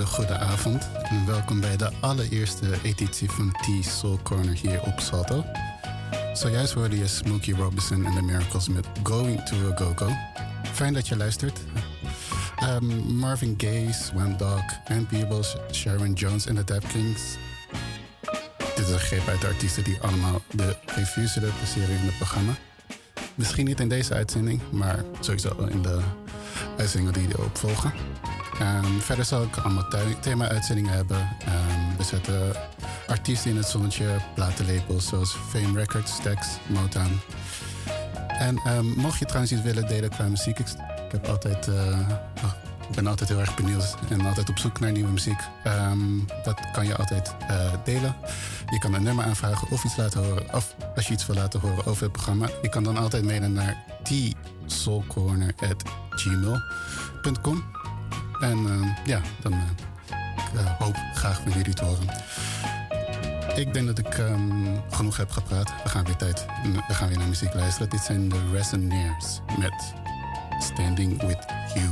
goede avond en welkom bij de allereerste editie van T-Soul Corner hier op Salto. Zojuist hoorde je Smokey Robinson en The Miracles met Going to a Go-Go. Fijn dat je luistert. Marvin Gaye, Swan Dog, Ann Peebles, Sharon Jones en de Dap Kings. Dit is een greep uit de artiesten die allemaal de revue zullen passeren in het programma. Misschien niet in deze uitzending, maar sowieso in de uitzendingen die erop volgen. Verder zal ik allemaal thema-uitzendingen hebben. We zetten artiesten in het zonnetje, platenlabels zoals Fame Records, Stax, Motown. En mocht je trouwens iets willen delen qua muziek, ik ben altijd heel erg benieuwd en altijd op zoek naar nieuwe muziek. Dat kan je altijd delen. Je kan een nummer aanvragen of iets laten horen. Of als je iets wil laten horen over het programma. Je kan dan altijd mailen naar tsoulcorner@gmail.com. En dan hoop graag van jullie te horen. Ik denk dat ik genoeg heb gepraat. We gaan weer naar muziek luisteren. Dit zijn de Resonairs met Standing With You.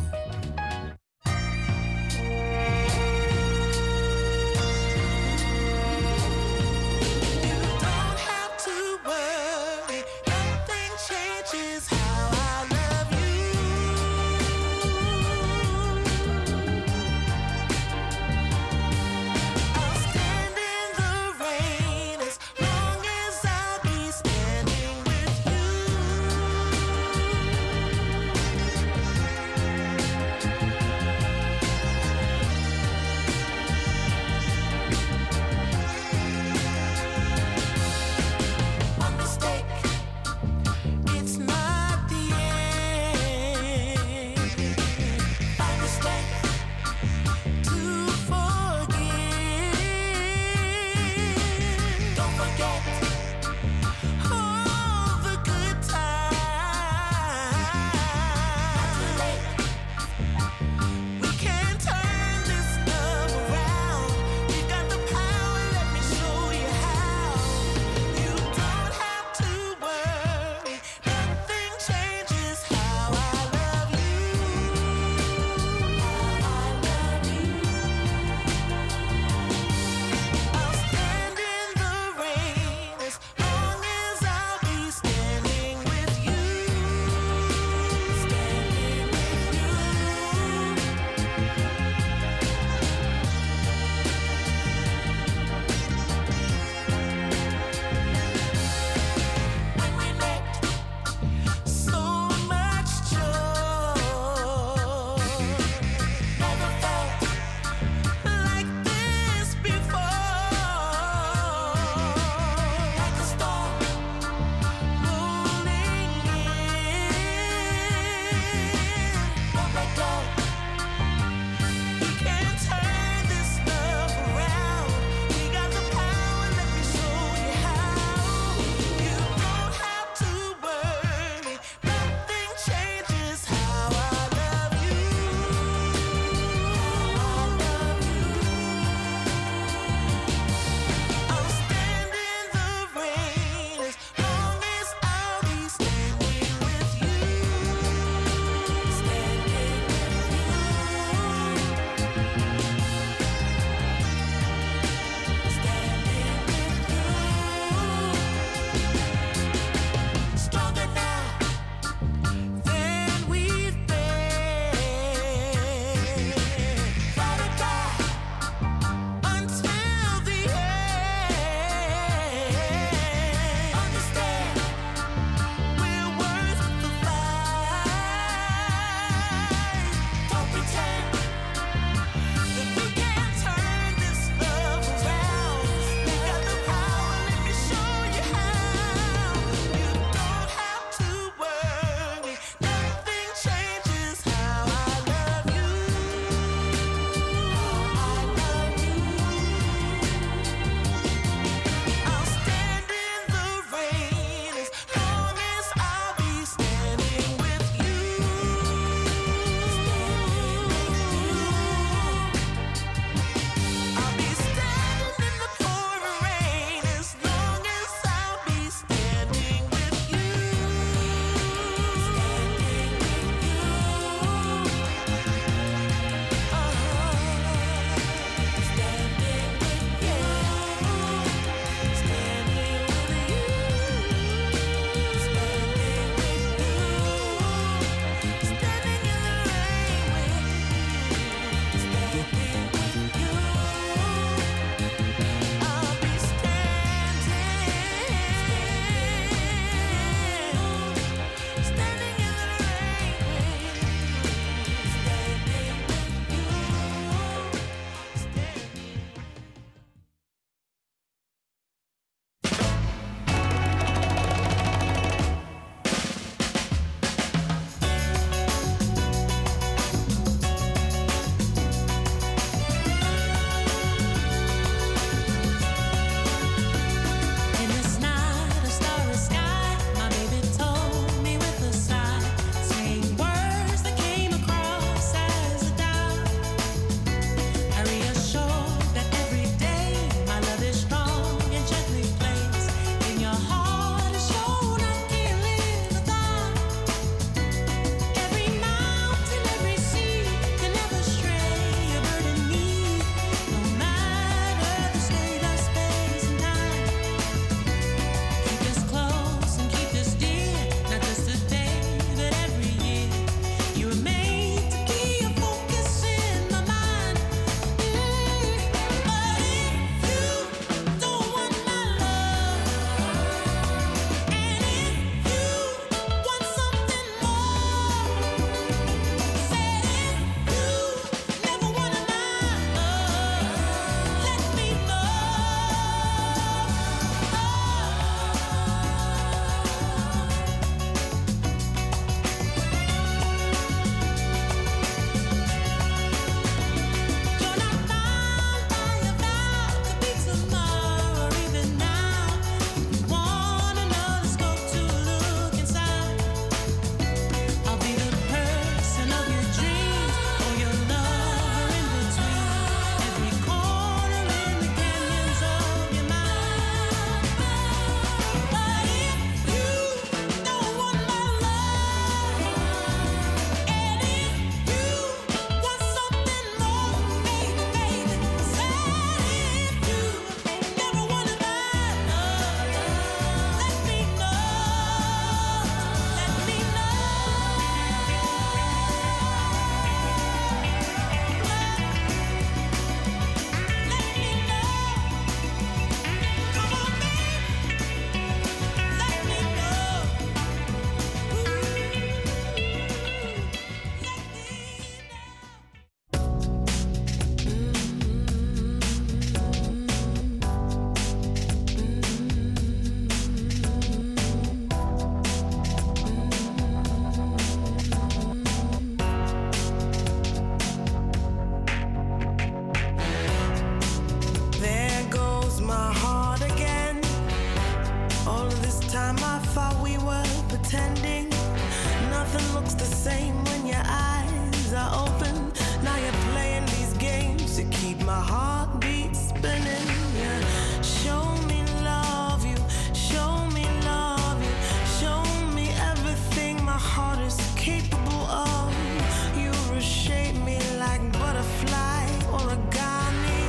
pretending. Nothing looks the same when your eyes are open. Now you're playing these games to keep my heartbeat spinning. Yeah. Show me love you, show me love you, show me everything my heart is capable of. You reshape me like butterfly origami.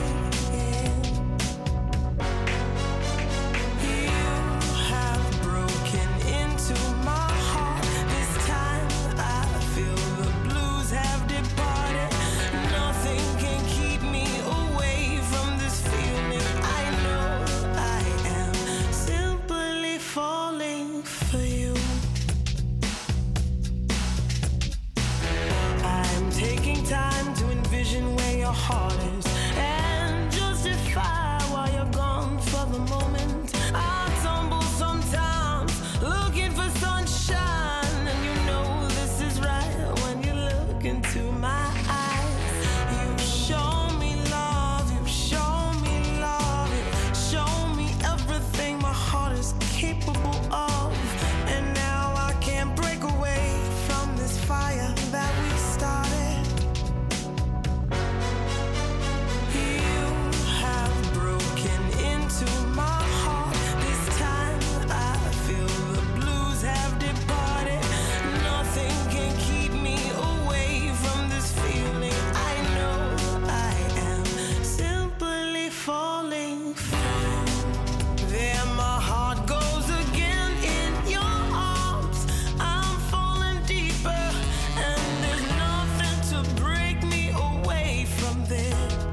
You have broken into my heart. This time I feel the blues have departed. Nothing can keep me away from this feeling. I know I am simply falling for you. I'm taking time to envision where your heart is and justify why you're gone for the moment. I tumble sometimes looking for sunshine, and you know this is right when you look into my eyes. You show me love, you show me love, you show me everything my heart is capable of. And now I can't break away from this fire that we started. You have broken into my heart. This time I feel the blues have departed. Nothing can keep me away from this feeling. I know I am simply falling for you. There my heart goes again in your arms. I'm falling deeper, and there's nothing to break me away from this.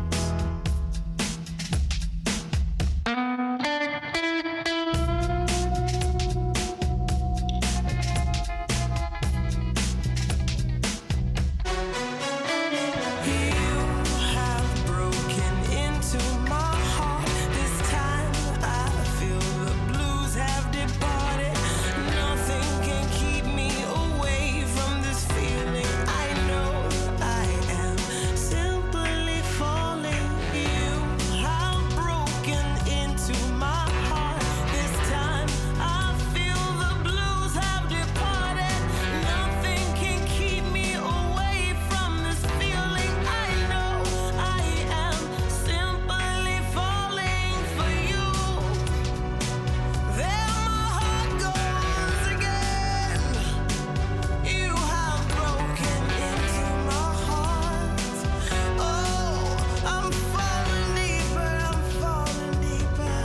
You have broken into my heart. This time I feel the blues have departed. Nothing can keep me away from this feeling. I know I am simply falling. You have broken into my heart. This time I feel the blues have departed. Nothing can keep me away from this feeling. I know I am simply falling for you. There my heart goes again. You have broken into my heart. Oh, I'm falling deeper, I'm falling deeper.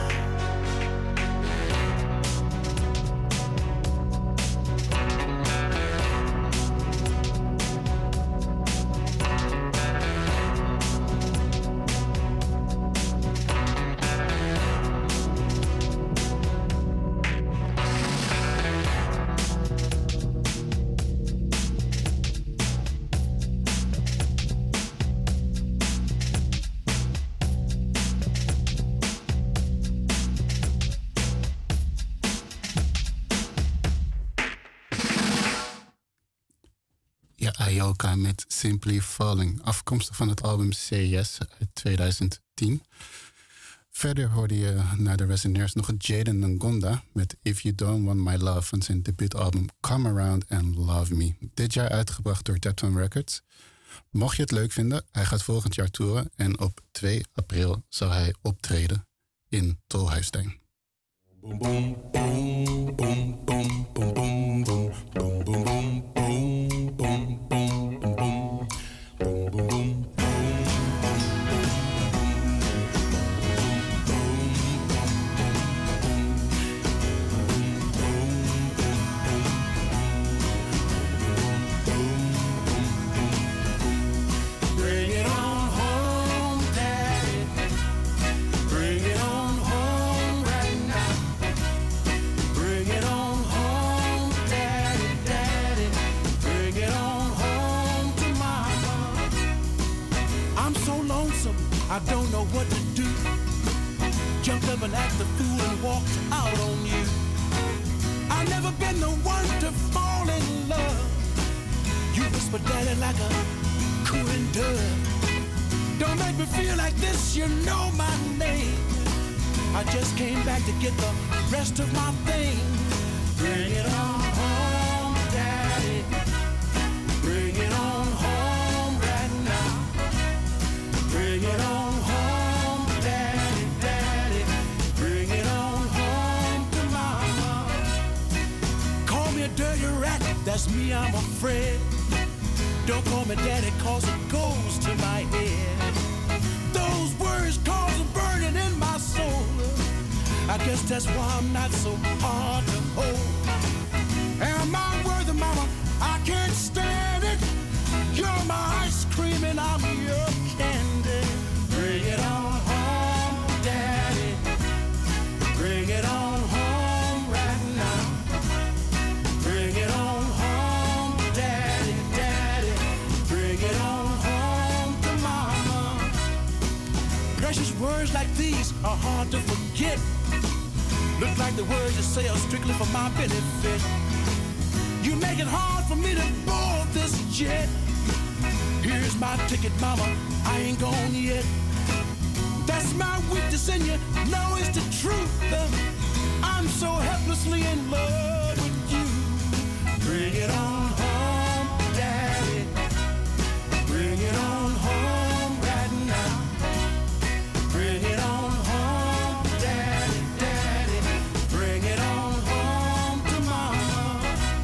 Ja, Ayoka met Simply Falling, afkomstig van het album Say Yes uit 2010. Verder hoorde je naar de Resonaires nog Jaden Ngonda met If You Don't Want My Love van zijn debuutalbum Come Around and Love Me. Dit jaar uitgebracht door Depton Records. Mocht je het leuk vinden, hij gaat volgend jaar toeren en op 2 april zal hij optreden in Tolhuistuin. Boom boom boom boom boom boom boom boom boom boom boom boom boom boom boom boom boom boom. Bring it on home, Daddy. Bring it on home right now. Bring it on home, Daddy, Daddy. Bring it on home to Mama. I'm so lonesome, I don't know what to do. Jumped up and acted the fool and walked out on you. I've never been the one to fall in love. You whisper daddy like a cooling dove. Don't make me feel like this, you know my name. I just came back to get the rest of my things. Bring it on home. dirty rat, that's me, I'm afraid. Don't call me daddy, cause it goes to my head. Those words cause a burning in my soul. I guess that's why I'm not so hard to hold. Am I worthy, mama? I can't stand it. You're my ice cream and I'm your candy. Bring it on home, daddy. Bring it on home right now. Bring it on home, daddy, daddy. Bring it on home to mama. Precious words like these are hard to forget. Look like the words you say are strictly for my benefit. You make it hard for me to board this jet. Here's my ticket, mama, I ain't gone yet. That's my weakness and you know it's the truth. I'm so helplessly in love with you. Bring it on home, daddy. Bring it on home right now. Bring it on home, daddy, daddy. Bring it on home to mama.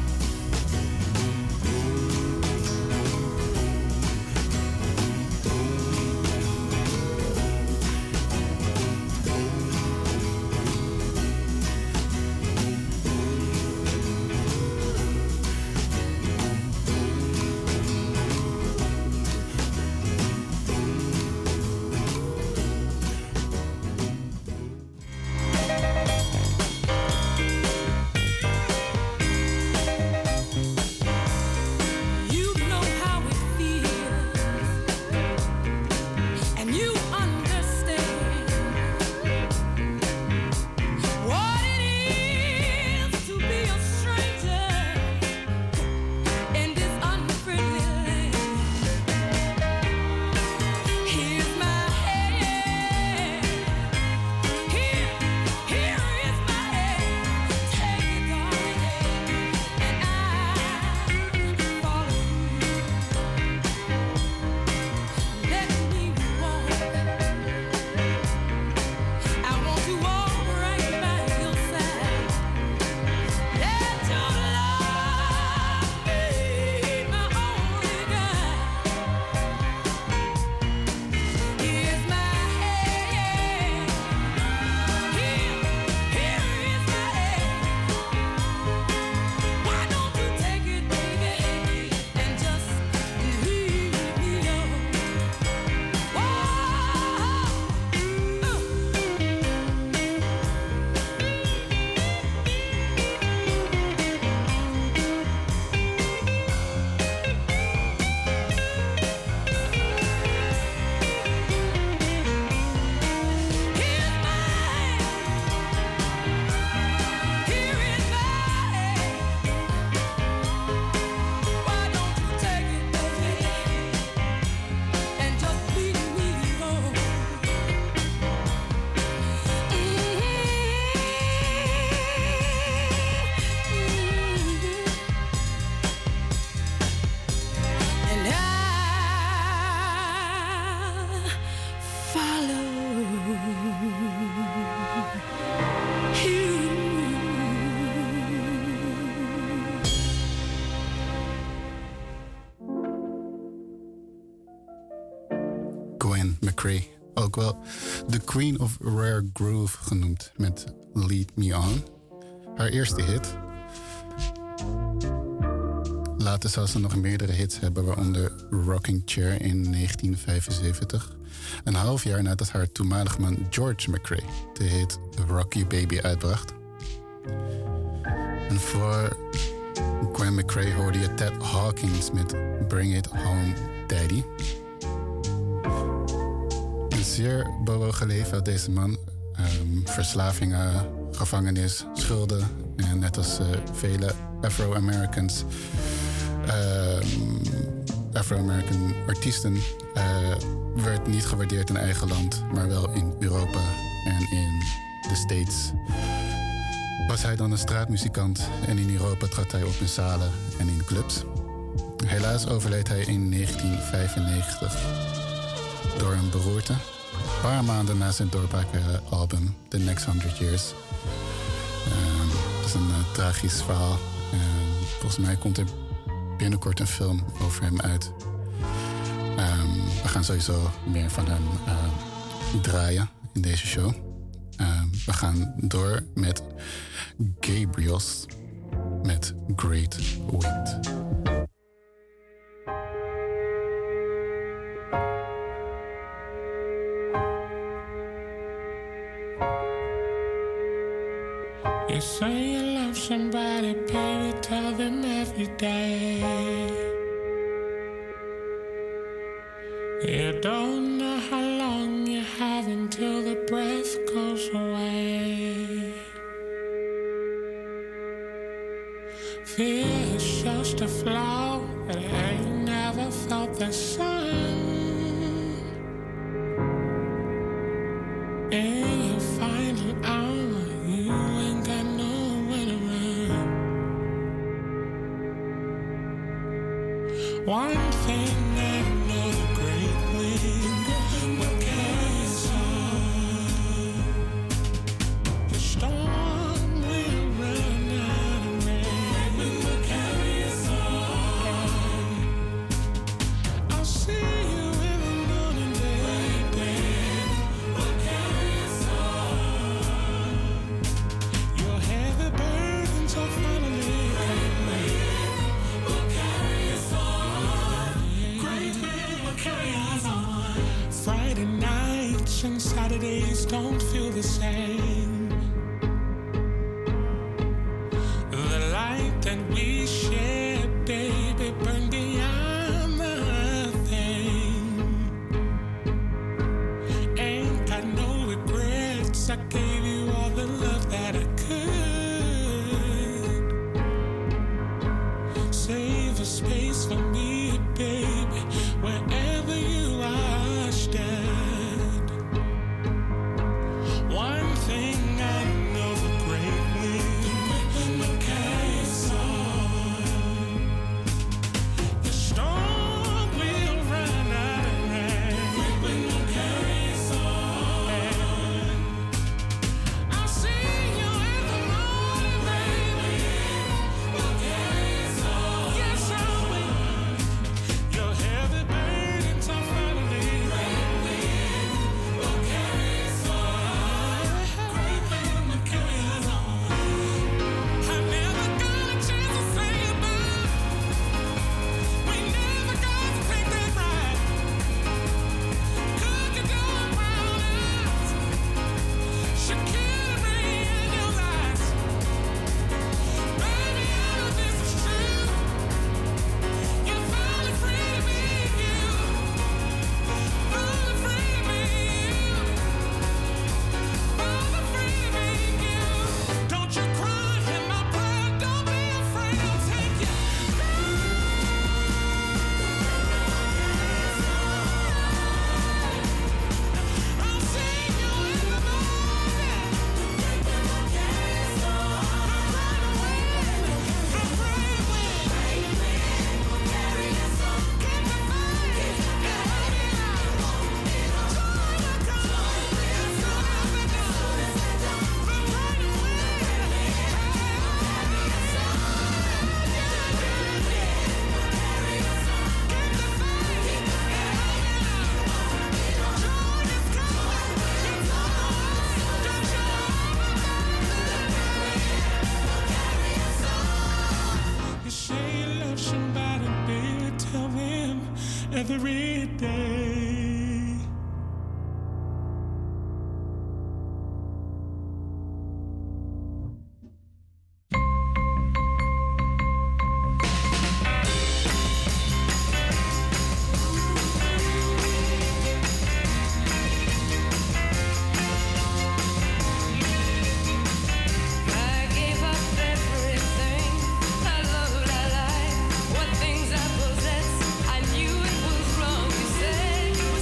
You know how it feels, and you understand what it is to be a stranger in this unfriendly land. Here's my hand, here is my hand. Take it, darling, and I follow you. Let me walk. I want to walk right by your side. Let your love be my only guide. Here's my hand. Here is my hand. Why don't you take it, baby, and just leave me alone? Here's my hand. Here is my hand. Why don't you take it, baby, and just leave me alone? And I'll follow you. Gwen McCrae, ook wel de Queen of Rare Groove genoemd met Lead Me On. Haar eerste hit. Later zal ze nog meerdere hits hebben, waaronder Rocking Chair in 1975. Een half jaar nadat haar toenmalige man George McCrae de hit Rocky Baby uitbracht. En voor Gwen McCrae hoorde je Ted Hawkins met Bring It Home Daddy. Een zeer bewogen leven had deze man. Verslavingen, gevangenis, schulden. En net als vele Afro-Americans, Afro-American artiesten, werd niet gewaardeerd in eigen land, maar wel in Europa en in de States. Was hij dan een straatmuzikant en in Europa trad hij op in zalen en in clubs. Helaas overleed hij in 1995 door een beroerte. Een paar maanden na zijn doorbraakbare album The Next 100 Years. Het is een tragisch verhaal. Volgens mij komt er binnenkort een film over hem uit. We gaan sowieso meer van hem draaien in deze show. We gaan door met Gabriels met Great Wind. You say you love somebody, baby, tell them every day. You don't know how long you have until the breath goes away. Fear is just a flaw that ain't never felt the sun. In your final hour, you ain't got nowhere to run. One thing I know, the great wind will carry us on. The storm will run out of rain. The wind will carry us on. I'll see you in the morning, baby. Will carry us on. Your heavy burdens are finally will carry us on. Great wind will carry us on. Friday nights and Saturdays don't feel the same. The light that we share, baby, burn beyond the thing. Ain't got no regrets. I gave you all the love that I could. Save a space for me, baby, wherever you are stood. One thing I know, the great wind will carry us on. The storm will run out of rain. Great wind will carry us on. I'll see you in the morning, baby. Will carry us on. Yes, I will. Your heavy burdens are finally great wind will carry us on. Great wind will carry us on. I never got a chance to say goodbye. We never got to take that ride. Could you go around us? Shakira in your eyes. Baby, I know this is true. You're finally free to be you. Finally free to be you. Finally free to be you. Don't you cry in my blood. Don't be afraid. I'll take you. I'll see you in the morning. The great wind, the great wind will carry us on. Keep the fight, and hold it out. Joy will come, as soon as we're done. The great wind will carry us on. Keep the fight, and hold it out. Joy is coming, it's on the way. Don't you You say you love somebody, baby, tell them every day. I gave up everything I loved, I lied. What things I possess, I knew it was wrong to say.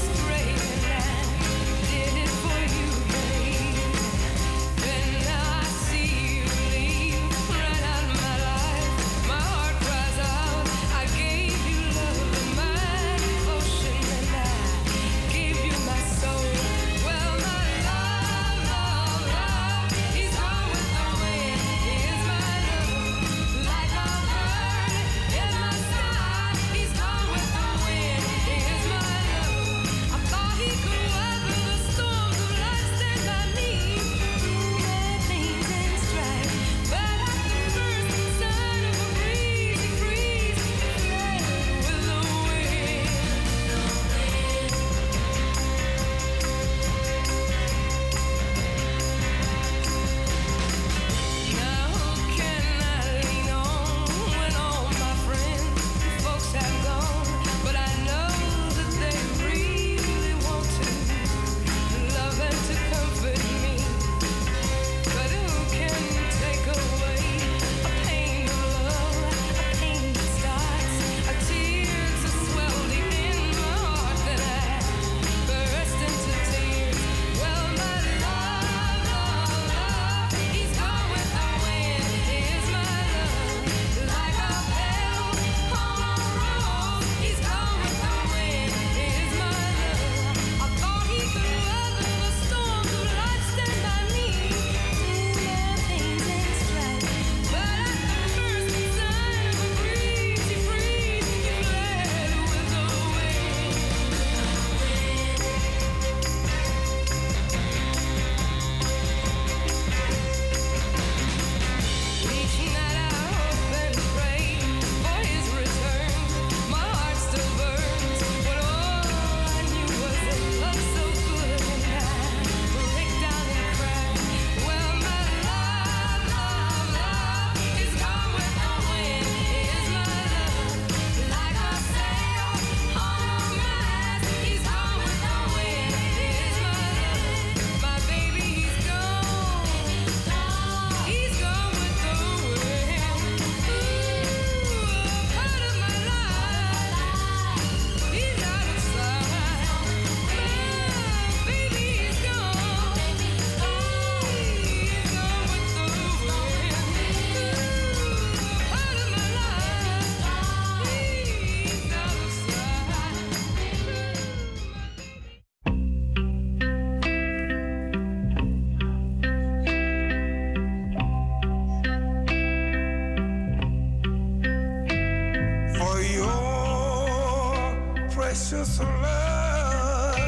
precious love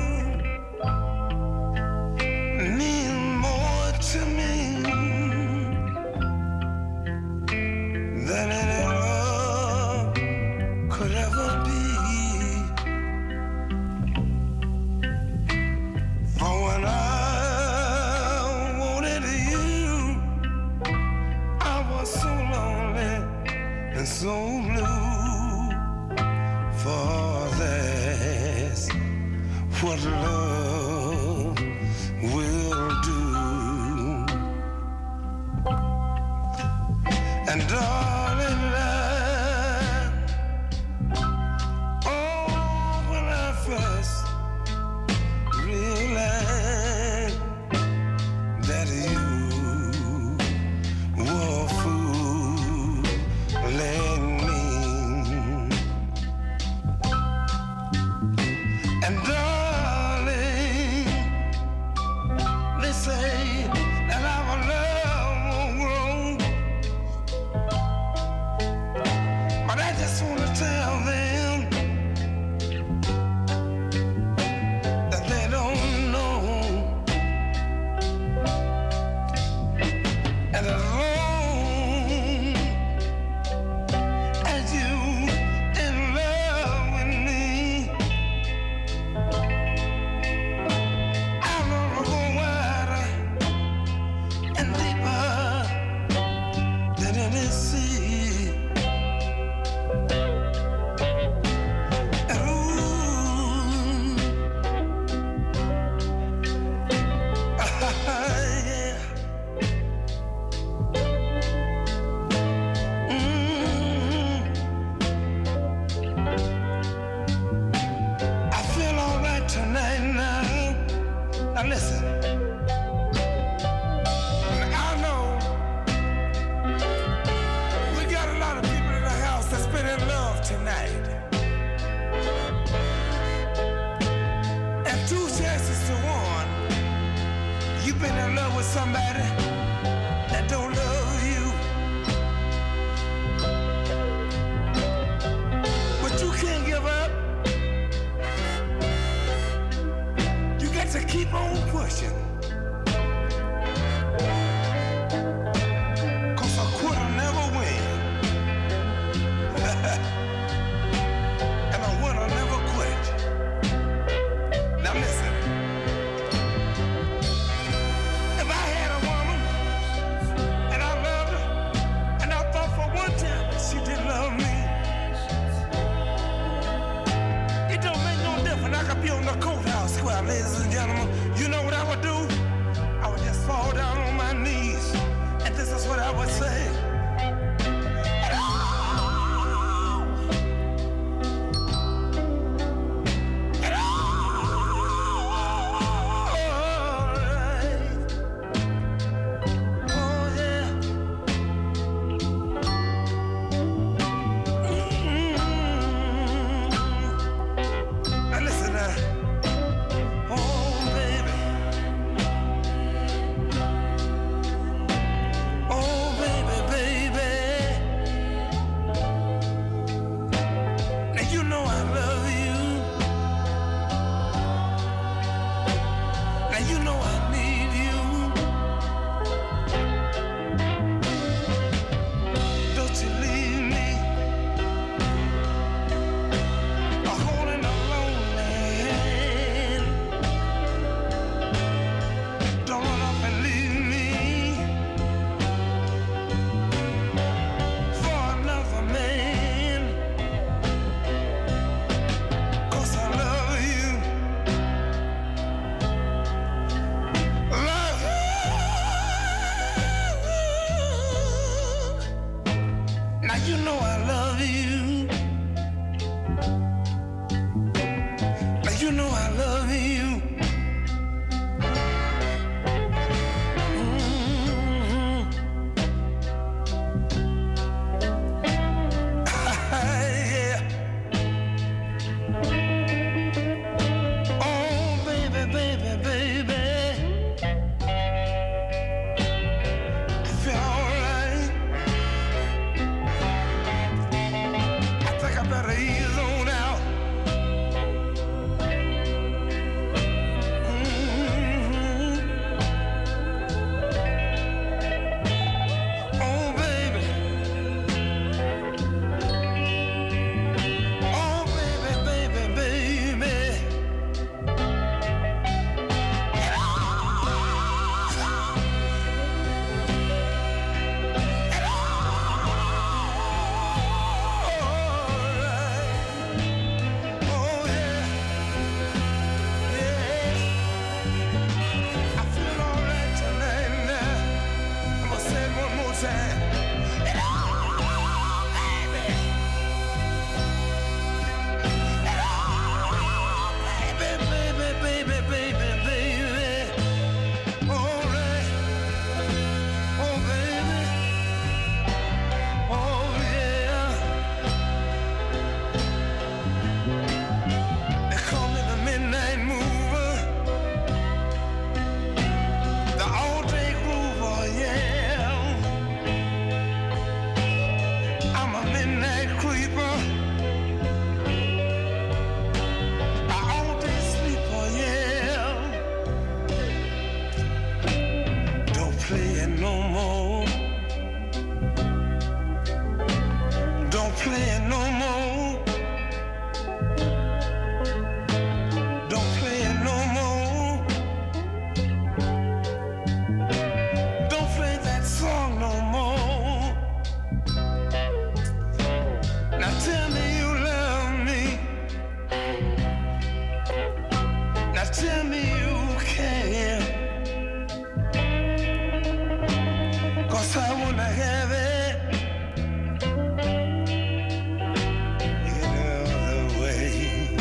mean more to me than any love could ever be. For when I wanted you, I was so lonely and so blue. For that's what love will do. And darling, oh, when I first realized that you were fooling me. And darling, they say that our love won't grow, but I just want to tell them that they don't know. And as long as you in love with me, I'll never go wider and deeper than any sea. And ooh, yeah. I feel all right tonight now. Now listen, I know we got a lot of people in the house that's been in love tonight. And 2 chances to 1, you've been in love with somebody that don't love you. But you can't give up. You got to keep on pushing. 'Cause a quitter never win. And a winner never quit. Now listen. If I had a woman and I loved her, and I thought for one time that she didn't love me, it don't make no difference. I could be on the courthouse square, ladies and gentlemen. You know what I would do? I would just fall down on my knees, and this is what I would say. Now listen now. Oh, baby. Oh, baby, baby. Now you know I love you. Now you know I need you. Don't you leave me holding a lonely hand. Don't run up and leave me for another man. 'Cause I love you. Love you. Now you know I love you. Now you know I love you. Yeah. Oh, baby, baby, baby. I feel all right. I think I better ease on out. midnight creeper. I all day sleeper, yeah. Don't play it no more. Don't play it no more. Don't play it no more. Don't play that song no more. Now tell me you love me. Now tell me you care. 'Cause I wanna have it any other way.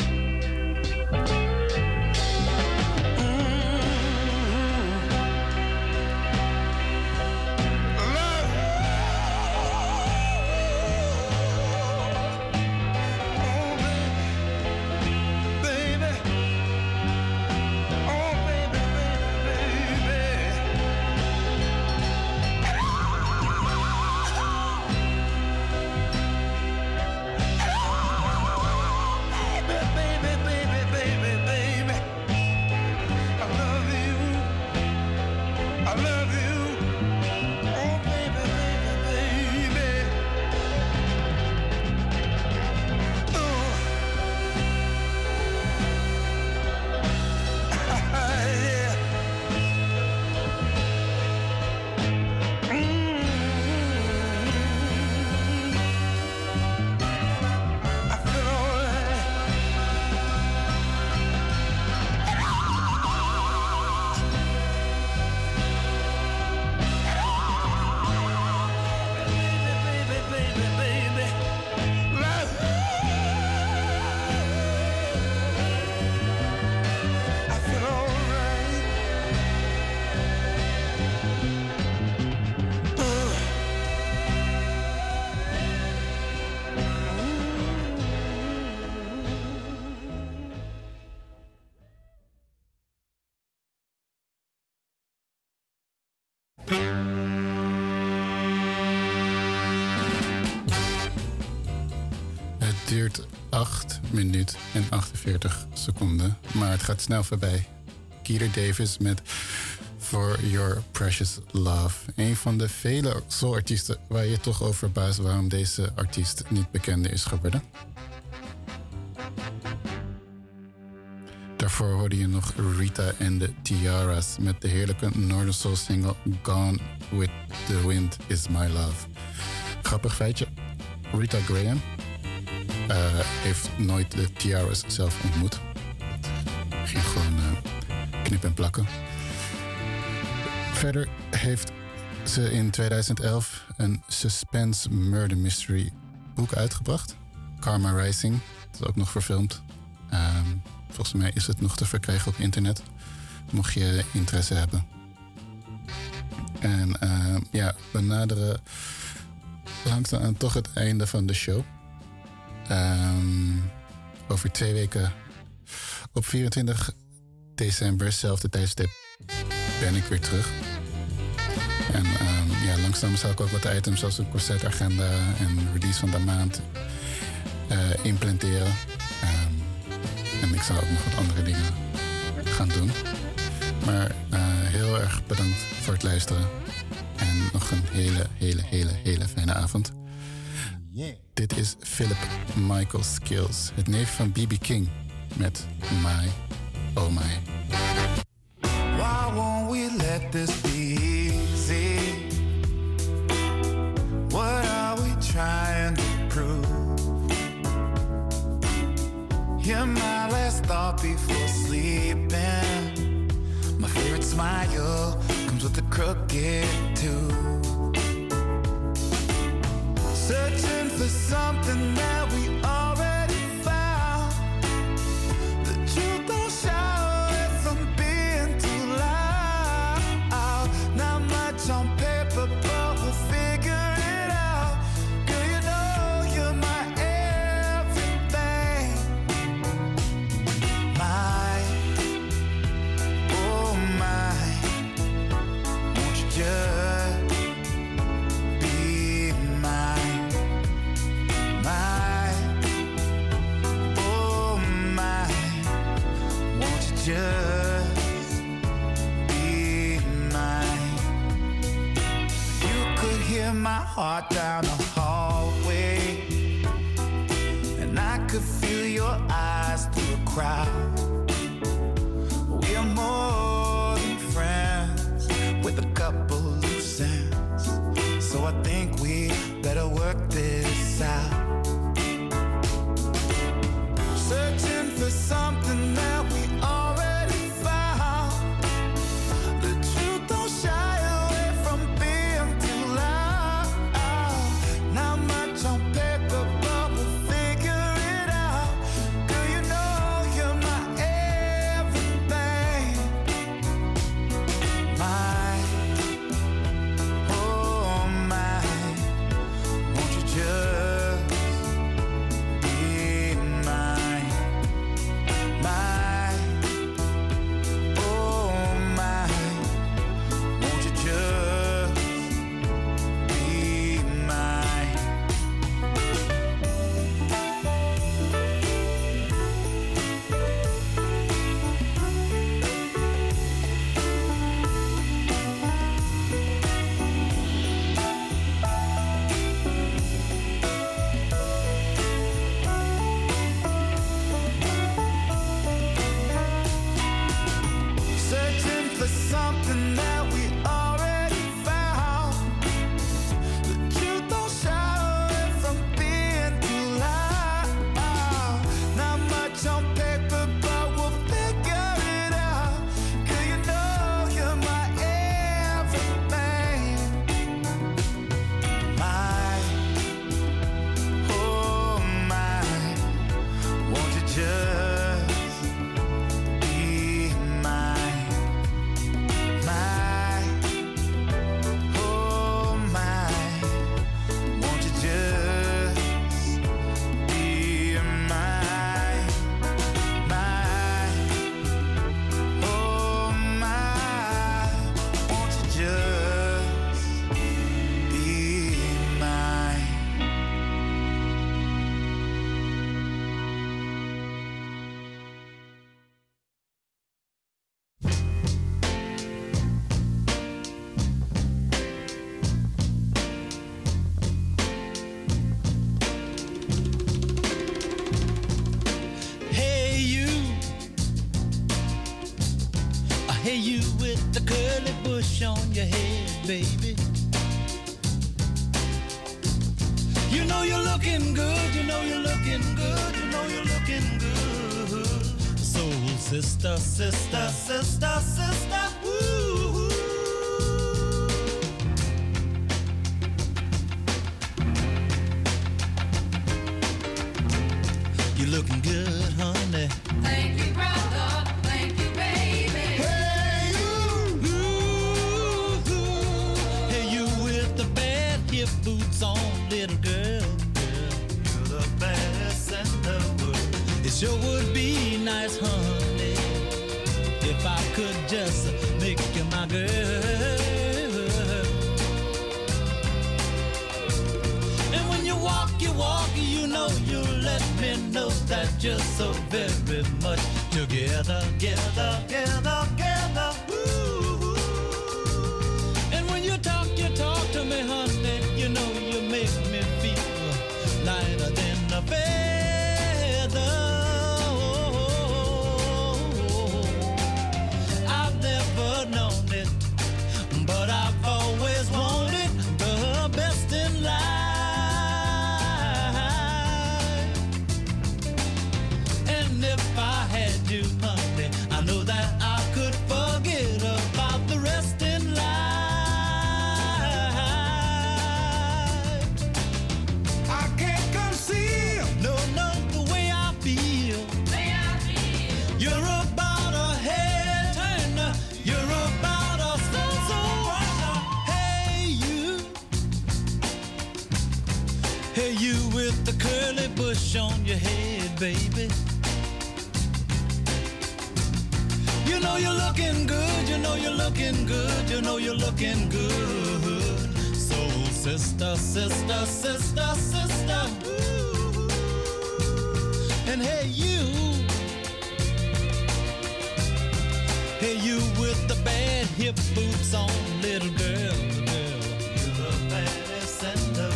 Het duurt 8 minuten en 48 seconden, maar het gaat snel voorbij. Keeter Davis met For Your Precious Love. Een van de vele soul-artiesten waar je toch over verbaast waarom deze artiest niet bekender is geworden. Daarvoor hoorde je nog Rita en de Tiaras met de heerlijke Northern Soul single Gone With The Wind Is My Love. Grappig feitje, Rita Graham heeft nooit de Tiaras zelf ontmoet. Het ging gewoon knip en plakken. Verder heeft ze in 2011 een suspense murder mystery boek uitgebracht. Karma Rising. Dat is ook nog verfilmd. Volgens mij is het nog te verkrijgen op internet. Mocht je interesse hebben. En ja, we naderen langzaamaan toch het einde van de show. Over 2 weken op 24 december, zelfde tijdstip, ben ik weer terug. En ja, langzaam zal ik ook wat items zoals een concertagenda en release van de maand implementeren. En ik zal ook nog wat andere dingen gaan doen. Maar heel erg bedankt voor het luisteren. En nog een hele fijne avond. Dit is Philip Michael Skills, het neef van B.B. King met My Oh My. Why won't we let this be easy? What are we trying to prove? You're my last thought before sleeping. My favorite smile comes with a crooked tooth. Searching for something that we already found. The truth don't show if I'm being too loud. Not much on paper, but we'll figure it out. Girl, you know you're my everything. My, oh my, won't you just be mine? car down the hallway, and I could feel your eyes through a crowd. We are more than friends with a couple loose ends, so I think we better work this out. Searching for something that we already found. The truth don't shy away from being too loud. Not much on paper, but we'll figure it out. Girl, you know you're my everything. My, oh my, won't you just be mine? My, oh my, won't you just be mine? Searching for something that we already found. The truth don't shy away from being too loud. Not much on paper, but we'll figure it out. Girl, you know you're my everything. My, oh my, won't you just be mine? My, oh my, won't you just be mine? My, oh my, won't you just be mine? Hey you, hey you with the curly bush on your head, baby. You know you're looking good, you know you're looking good, you know you're looking good. Soul sister, sister, sister, sister, woo. You're looking good, honey. Thank you, brother. Thank you, baby. Hey you with the bad hip boots on, little girl. You're the best in the world. It sure would be nice, honey, if I could just make you my girl. And when you walk, you know you let me know that you're so very much together, together, together, together. Ooh. And when you talk to me, honey, you know you make me feel lighter than a feather. I've never known it, but I've always wanted the best in life. And if I had you, honey, I know that I could forget about the rest in life. I can't conceal, no, the way I feel. You're about a head turner, you're about a so runner. Hey you with the curly bush on your head, baby. You know you're looking good, you know you're looking good, you know you're looking good. Soul sister, sister, sister, sister. Ooh. And hey you with the bad hip boots on, little girl, you're the baddest in the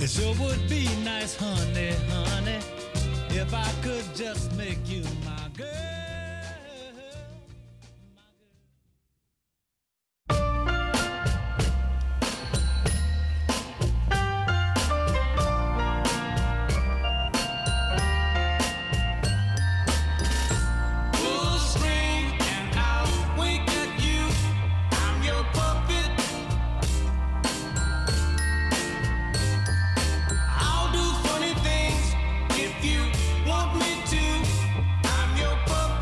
It sure would be nice, honey, honey, if I could just make you my girl. Full string and I'll wink at you. I'm your puppet. I'll do funny things if you want me to. I'm your puppet.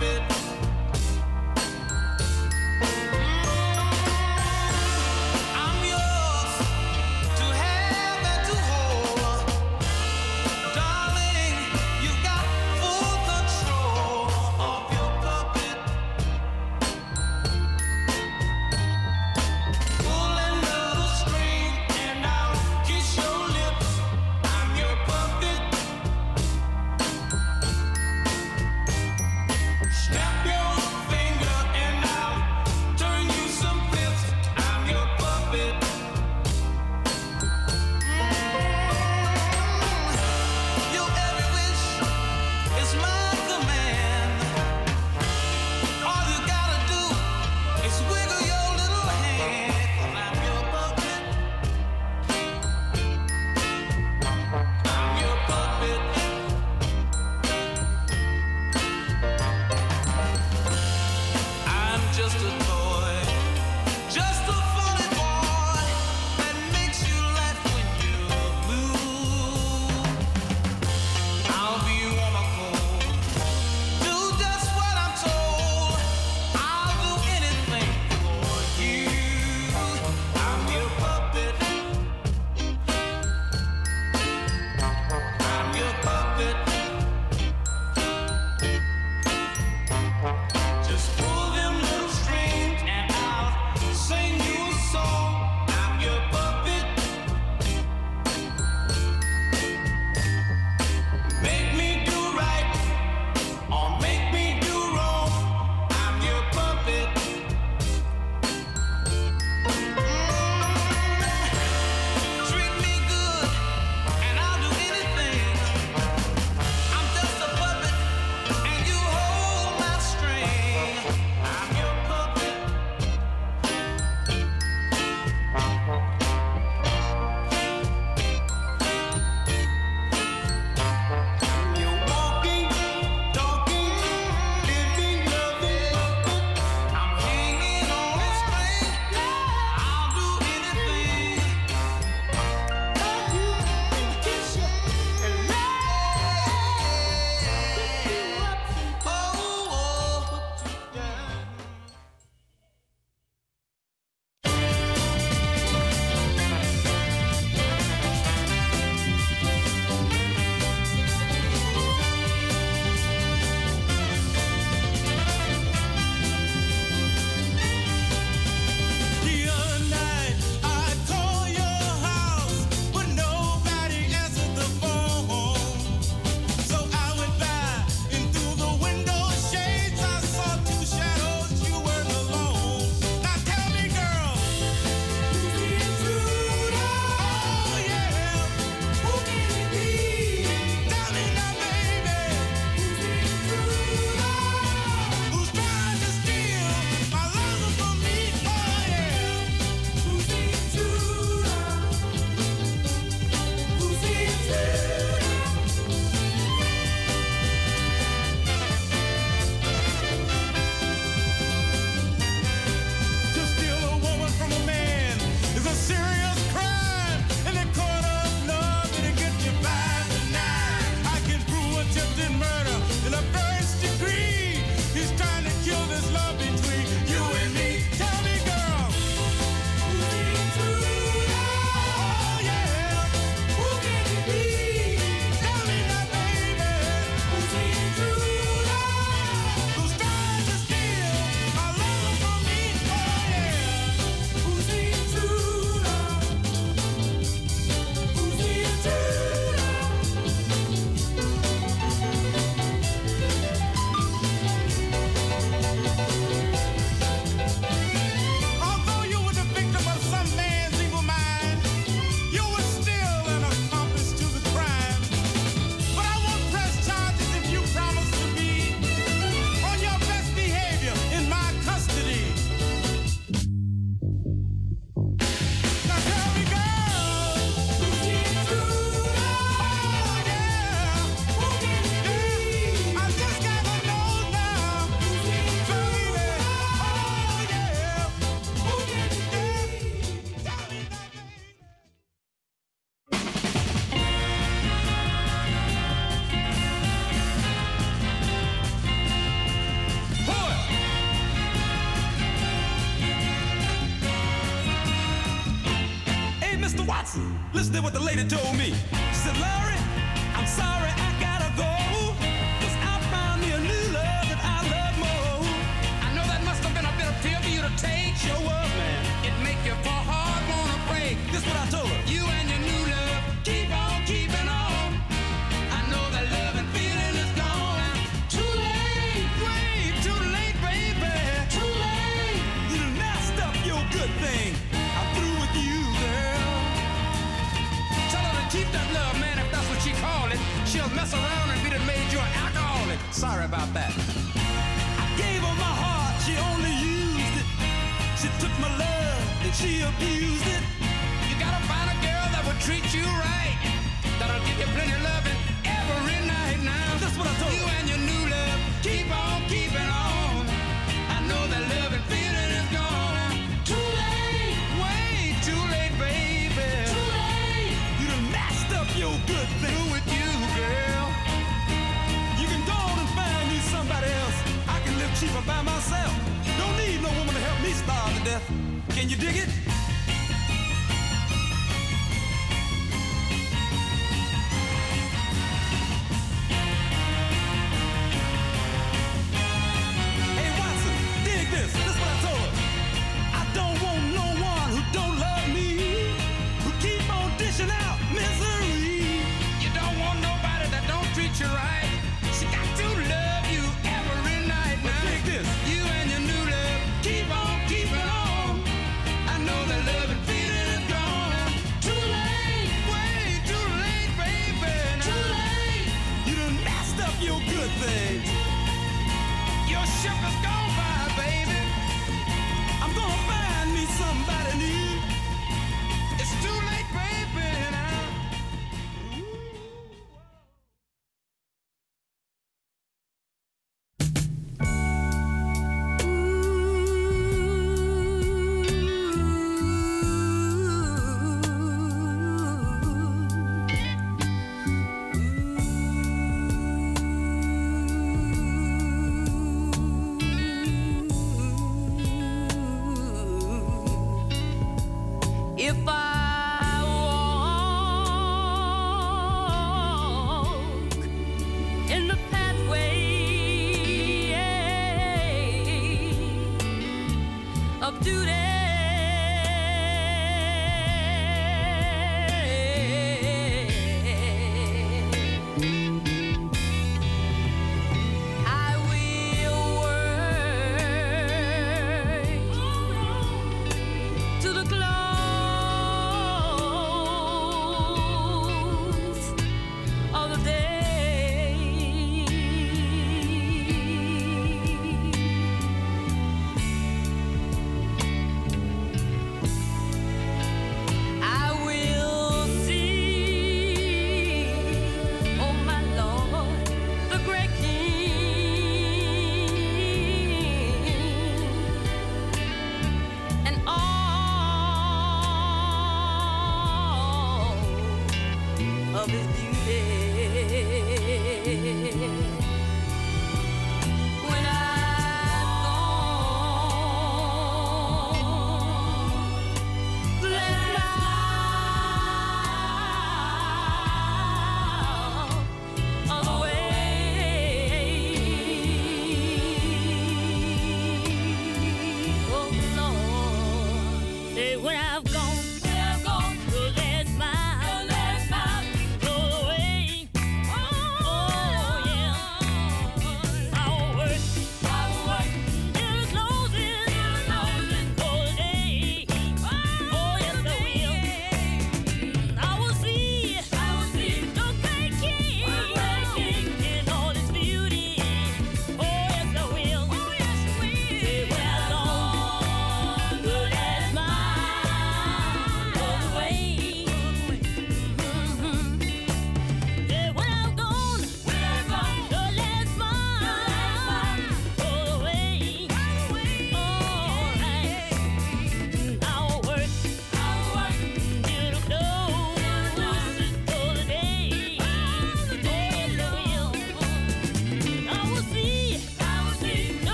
listen to what the lady told me. She said, Larry, I'm sorry I gotta go, 'cause I found me a new love that I love more. I know that must have been a bit of pill for you to take. Sure was, man. It make you for hard wanna break. This is what I told her. You and your new love keep on keeping on. I know that love and feeling is gone. Too late, Way too late, baby. too late. You done messed up your good thing. I'm through with you, girl. Tell her to keep that love, man, if that's what she call it. She'll mess around and be done made you an alcoholic. Sorry about that. I gave her my heart, she only used it. She took my love and she abused it. You gotta find a girl that will treat you right, that'll give you plenty of loving every night now. That's what I told You her. and your new love keep on keeping on. I know that love and feeling is gone. Too late, way too late, baby. Too late. You done messed up your good thing. Through with you, girl. You can go on and find me somebody else. I can live cheaper by myself. Don't need no woman to help me starve to death. Can you dig it?